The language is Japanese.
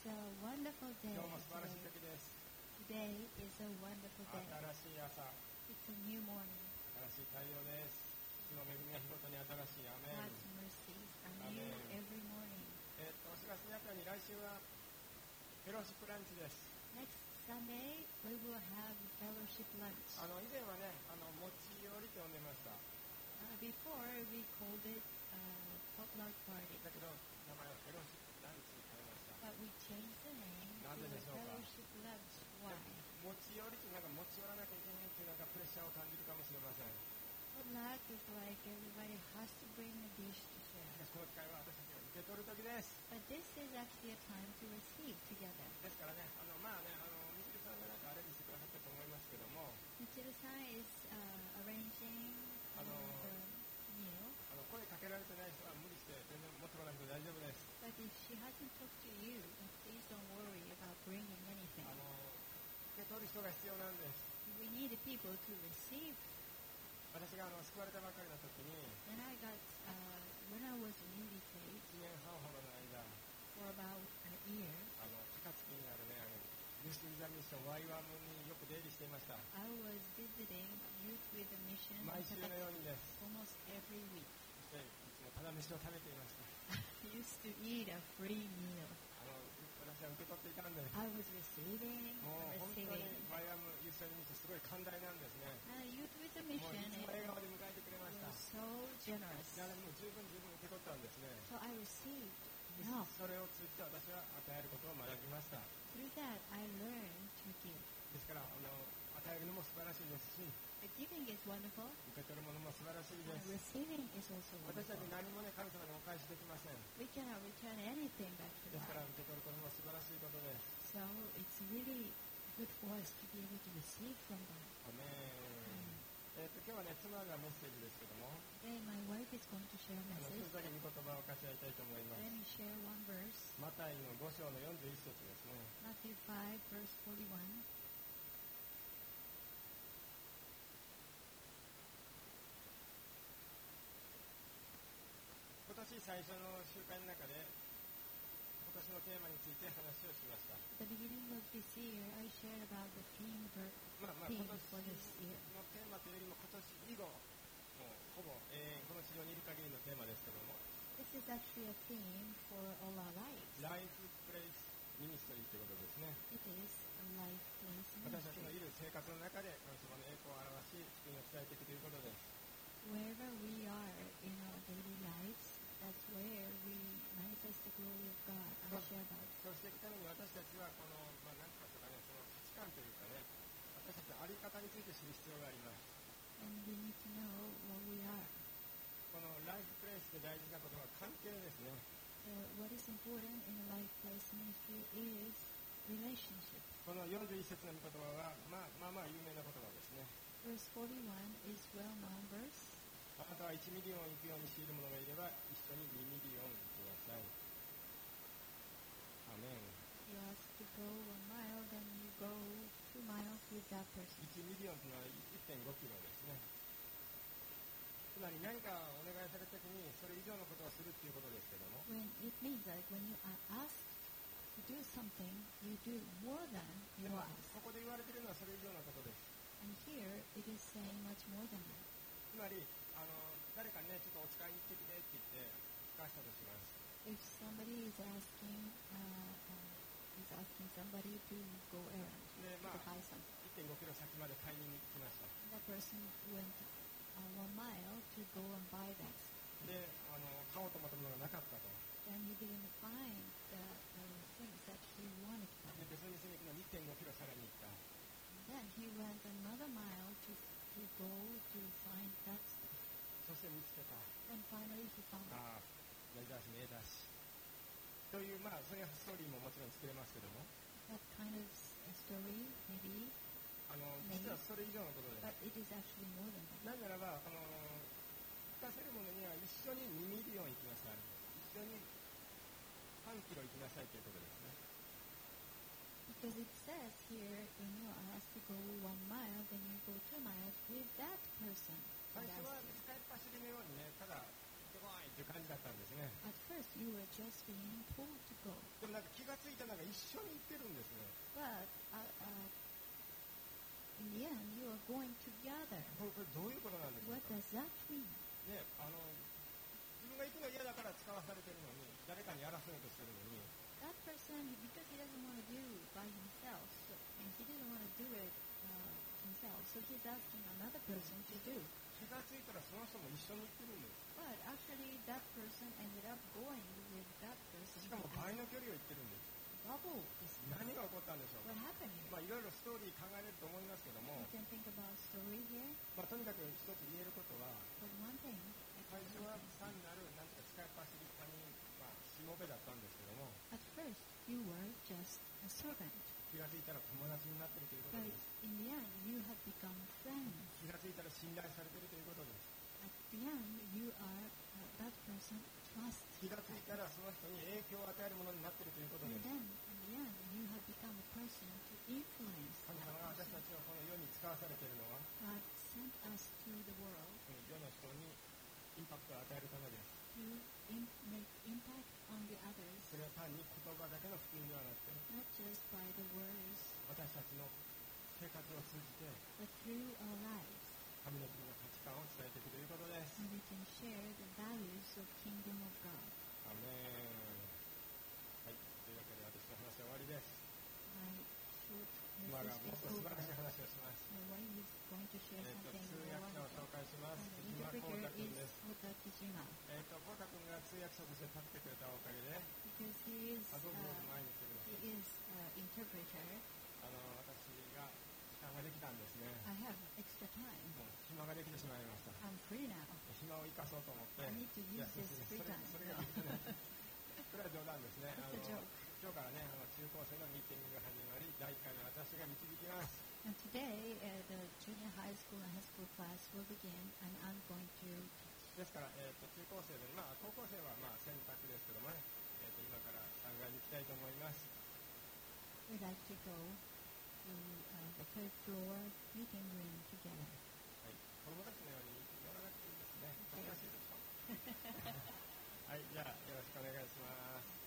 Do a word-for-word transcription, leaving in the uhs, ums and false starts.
It's a wonderful day. 今日も素晴らしい Today, 時です。 today is a wonderful day. 新しい朝、 It's a new morning. 新しい太陽です。主の恵みが日ごとに新しい。アメン。 God's mercies are new Amen. every morning. えっと、しがつにあったように来週はフェローシップランチです。 Next Sunday, we will have fellowship lunch. あの以前はね、あの持ち寄りと呼んでました。 Uh, before, we called it uh, potluck party. だけど名前はフェローシップランチに変えました。 But we changed the name な to ぜでしょうか。 fellowship lunch. Why? 持ち寄りってなんか持ち寄らなきゃいけないっていうなんかプレッシャーを感じるかもしれません。 Potluck is like everybody has to bring a dish to share. しかしこの機会は私たちが受け取る時です。 But this is actually a time to receive together. ですからね、あのまあね、あのみちるさんがなんかアレンジしてくださったと思いますけども、 Michiru-san is uh, arranging uh, Ano, the meal. あの声かけられてない人は無理して全然持ってこなくて大丈夫です。 But if she hasn't talked to you, then please don't worry about bringing anything. あの受け取る人が必要なんです。 We need people to receive. 私があの救われたばかりの時に When I got, uh, when I was newly い saved ちねんはんほどの間、 for about a year, あの高槻にあるね、あのユース・ウィザ・ミッションワイワムによく出入りしていました。 I was visiting youth with a mission 毎週のようにです。 almost every week. そしていつもただ飯を食べていました。 I used to eat a free meal. あの私は受け取っていたんです。 I was receiving, もう本当に receiving. ワイワムユース・ウィザ・ミッションすごい寛大なんですね。 Uh, youth with a もうい mission つも笑顔で迎えてくれました。 was so generous. だからもう十分十分受け取ったんですね。 So I received enough. それを通じて私は与えることを学びました。 Through that, I learned to give. ですからあの与えるのも素晴らしいですし、 The giving is wonderful, 受け取るものも素晴らしいで and す。 receiving is also 私た wonderful. ち何もね、神様にお返しできません。 We cannot return anything back to ですから God. 受け取ることも素晴らしいことです。 So it's really good for us to be able to receive from God. アメン。えっと今日はね、妻がメッセージですけども、 Today, my wife is going to share a あのそれ message. ぞれ御言葉を分かち合いたいと思いま Let す。 me share one verse, マタイのご章のよんじゅういっ節ですね。 Matthew five, verse forty-one. 今年最初の集会の中で今年のテーマについて話をしました。 At the beginning of this year, I shared about the theme, ver- まあまあ、今 theme 年 for this year. のテーマというよりも今年以後、もうほぼ永遠この地上にいる限りのテーマですけども、 This is actually a theme for all our lives. ライフプレイスミニストリーということですね。 It is a life place 私たちの ministry. いる生活の中で神様の栄光を表し、福音を伝えていくということです。 Wherever we are in our daily lives, that's where we manifest the glory of God and share about it. そうしていくために私たちはこの、まあ、何かとかね、その価値観というかね、私たちの在り方について知る必要があります。 And we need to know what we are. このライフプレイスで大事なことは関係ですね。 Uh, what is important in a life place ministry is relationship. このよんじゅういっ節の御言葉は、まあ、まあまあ有名な言葉ですね。 Verse forty-one is well-known verse. あなたはいちミリオン行くようにしている者がいれば一緒ににミリオン行きなさい。アメン。 You ask to go one mile, then you go two miles with that person. いちミリオンというのは いってんごキロですね。つまり何かお願いされたときにそれ以上のことをするということですけども、 When it means that when you are asked to do something, you do more than you でも are こ asked. こで言われているのはそれ以上のことです。 And here it is saying much more than that. つまりあの誰かね、ちょっとお使いに行ってきてって言って聞かしたとします。 If somebody is asking, uh, uh, is asking somebody to go errand, で、 to まあ buy something, いってんごキロ先まで買いに行きました。 that person went uh, one mile to go and buy that. で、あの買おうと思ったものがなかったと。 Then he didn't find the uh, things that he wanted to buy. で、別の店に行くのにいってんごキロさらに行った。 Then he went another mile to to go to find that stuff. そして見つけた。 And finally he found it. ああ、やりだしねえだし。という、まあ、そういうストーリーももちろん作れますけども、 That kind of s- a story, maybe, あの実はそれ以上のことで but it is actually more than す。 that. なぜならば、あの聞かせる者には一緒ににミリオン行きなさい。一緒にさんキロ行きなさいということですね。 Because it says here, when you are asked to go one mile, then you go two miles with that person. 最 who 初は asked you. 使いっ走りのようにね、ただ行ってこいっていう感じだったんですね。 At first, you were just being told to go. でもなんか気がついたのが一緒に行ってるんですね。 But uh, uh, in the end, you are going together. これこれどういうことなんでしょう What か。 does that mean? ね、あの自分が行くの嫌だから使わされてるのに、誰かにやらせようとしてるのに、 That person, because he doesn't want to do it by himself, so, and he didn't want to do it uh, himself, so he's asking another person to do. 気がついたらその人も一緒に行ってるんです。 But actually, that person ended up going with that し person. かも倍の距離を行ってるんです。 Double is 何が起こったんでしょう what か。 happened here. まあいろいろストーリー考えれると思いますけども、 You can think about story here, まあ、とにかく一つ言えることは、 but one thing, 最初は単なるなんていうか使いっ走り他人、まあ、しもべだったんですけども、 at first you were just a servant, 気がついたら友達になっているということ but です。 in the end you have become friends. 気がついたら信頼されているということです。 At the end, you are uh, that person trusts. 気がついたらその人に影響を与えるものになっているということで And す。 then, in the end, you have become a person to influence 神 that 様が私 person. たちをこの世に使わされているのは、 God sent us to the world この世の人にインパクトを与えるためです。 to in, make impact on the others, それは単に言葉だけの福音ではなくて、 not just by the words, 私たちの生活を通じて but through our lives. 神の国の価値観を伝えていくということです。 And we can share the values of Kingdom of God. アメン。はい、というわけで私の話は終わりです。 My short 妻が message もっ is と素 over. 晴らしい話をします。 My wife is going to share えっと something 通 more 訳者を wonderful. 紹介します。 And the 木島光 interpreter 太君 is です。 Kota Kijima, えっと光太君が通訳者として立ってくれたおかげで、 because he is あどうぞ uh, 前に来てくださ he い。 is uh, interpreter. あの私が時間ができたんですね。 I have extra time. もう暇ができてしまいました。 I'm free now. 暇を生かそうと思って。 I need to い use やそう this ですね free それ time. それがいいですね。これは冗談ですね。あ It's の a joke. 今日からねあの中高生のミーティングが始まり、だいいっかいの私が導きます。 And today, uh, the junior high school and high school class will begin, and I'm going to teach. ですから、えー、と中高生で、まあ、高校生はまあ選択ですけどもね、えー、と今からさんがいに行きたいと思います。 We'd like to go to uh, the third floor meeting room together. はい、子供たちのように乗らなくていいですね。恥ずかしいでしょ。はい、じゃあよろしくお願いします。